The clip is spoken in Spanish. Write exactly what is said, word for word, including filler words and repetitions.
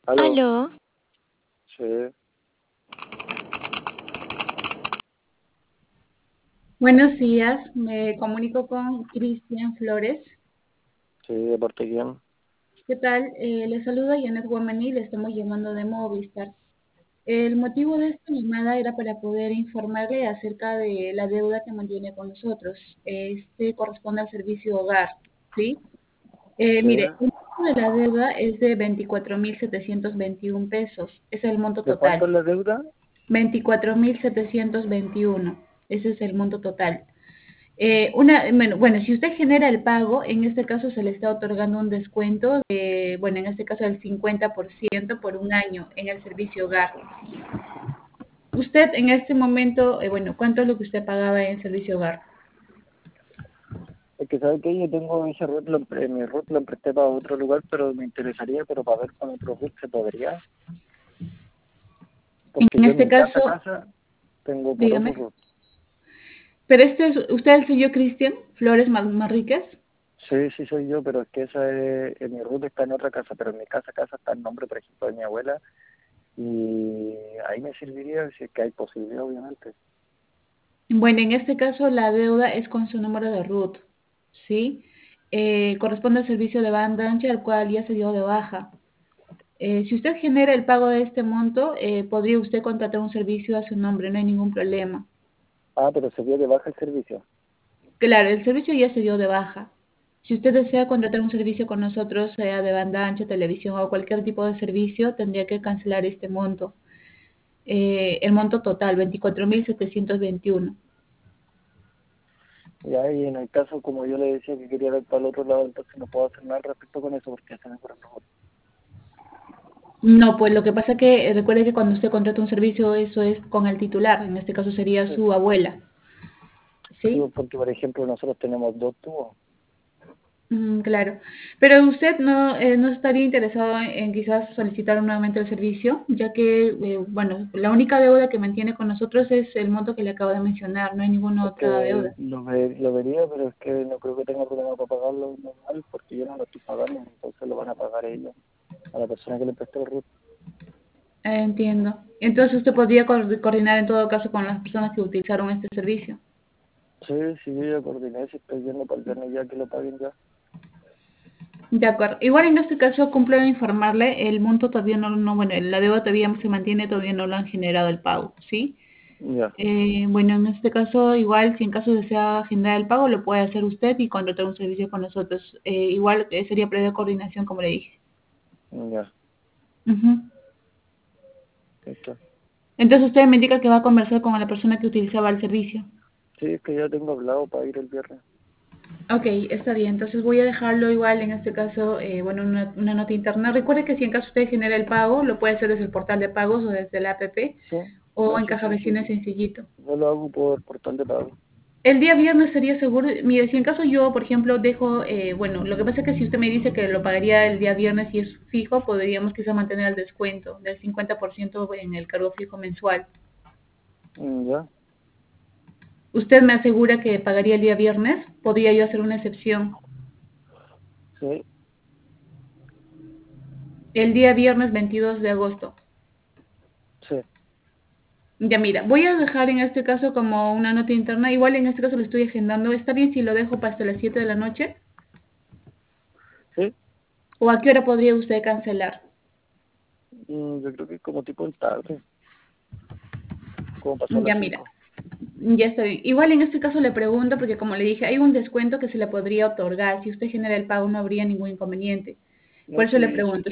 Aló, Aló, sí, Buenos días, me comunico con Cristian Flores. sí, ¿de parte de quién? ¿Qué tal? Eh, le saluda Janet Guamaní, le estamos llamando de Movistar. El motivo de esta llamada era para poder informarle acerca de la deuda que mantiene con nosotros. Este corresponde al servicio hogar, ¿sí? Eh, Sí, mire, el monto de la deuda es de veinticuatro mil setecientos veintiún pesos, es el monto ¿de cuánto total. es la deuda? Veinticuatro mil setecientos veintiuno, ese es el monto total. Eh, una, bueno, bueno, si usted genera el pago, en este caso se le está otorgando un descuento de, bueno, en este caso del cincuenta por ciento por un año en el servicio hogar. Usted en este momento, eh, bueno, ¿cuánto es lo que usted pagaba en el servicio hogar? Es que sabe que yo tengo ese root, lo, empre- mi root lo empresté para otro lugar, pero me interesaría, pero para ver con otro root se podría, porque En yo en este mi casa, caso, casa, tengo por otro dígame, root. pero este es, ¿usted es el señor Cristian Flores Mar- Manríquez? Sí, sí soy yo, pero es que esa es, en mi root está en otra casa, pero en mi casa, casa está el nombre, por ejemplo, de mi abuela, y ahí me serviría si es que hay posibilidad, obviamente. Bueno, en este caso la deuda es con su número de root, ¿sí? Eh, corresponde al servicio de banda ancha, al cual ya se dio de baja. Eh, si usted genera el pago de este monto, eh, podría usted contratar un servicio a su nombre, no hay ningún problema. Ah, pero se dio de baja el servicio. Claro, el servicio ya se dio de baja. Si usted desea contratar un servicio con nosotros, sea de banda ancha, televisión o cualquier tipo de servicio, tendría que cancelar este monto. Eh, el monto total, veinticuatro mil setecientos veintiuno. Ya, y en el caso, como yo le decía que quería ver para el otro lado, entonces no puedo hacer nada al respecto con eso porque se me fueron los otros. No, pues lo que pasa que eh, recuerde que cuando usted contrata un servicio, eso es con el titular, en este caso sería Sí, su abuela, sí, ¿sí? porque por ejemplo nosotros tenemos dos tubos. Mm, claro, pero usted no, eh, no estaría interesado en, en quizás solicitar nuevamente el servicio, ya que, eh, bueno, la única deuda que mantiene con nosotros es el monto que le acabo de mencionar, no hay ninguna Es otra que deuda. lo, ve- lo vería, pero es que no creo que tenga problema para pagarlo normal porque yo no lo estoy pagando, entonces lo van a pagar ellos, a la persona que le prestó el R U T. Eh, entiendo. Entonces usted podría coor- coordinar en todo caso con las personas que utilizaron este servicio. Sí, sí, yo ya coordiné, si estoy viendo para el viernes ya que lo paguen ya. De acuerdo. Igual en este caso cumplo en informarle, el monto todavía no, no, bueno, la deuda todavía se mantiene, todavía no lo han generado el pago, ¿sí? Ya, Eh, bueno, en este caso, igual, si en caso desea agendar el pago, lo puede hacer usted y contratar un servicio con nosotros. Eh, igual eh, sería previa coordinación, como le dije. ya, Ujú. está. Entonces usted me indica que va a conversar con la persona que utilizaba el servicio. Sí, es que ya tengo hablado para ir el viernes. Ok, está bien. Entonces voy a dejarlo igual, en este caso, eh, bueno, una, una nota interna. Recuerde que si en caso usted genera el pago, lo puede hacer desde el portal de pagos o desde la app Sí, o no, en sí, Caja sí, sí, Vecina es sencillito. yo lo hago por portal de pago. El día viernes sería seguro, mire, si en caso yo, por ejemplo, dejo, eh, bueno, lo que pasa es que si usted me dice que lo pagaría el día viernes y es fijo, podríamos quizá mantener el descuento del cincuenta por ciento en el cargo fijo mensual. Mm, ya, Usted me asegura que pagaría el día viernes, podría yo hacer una excepción. sí, El día viernes veintidós de agosto. sí, Ya mira, voy a dejar en este caso como una nota interna, igual en este caso lo estoy agendando, ¿está bien si lo dejo para hasta las siete de la noche? sí. ¿O a qué hora podría usted cancelar? Mm, yo creo que como tipo en tarde, como pasó a Ya las mira, cinco. ya está bien. Igual en este caso le pregunto porque como le dije, hay un descuento que se le podría otorgar. Si usted genera el pago no habría ningún inconveniente. No, Por eso le sí, sí, pregunto,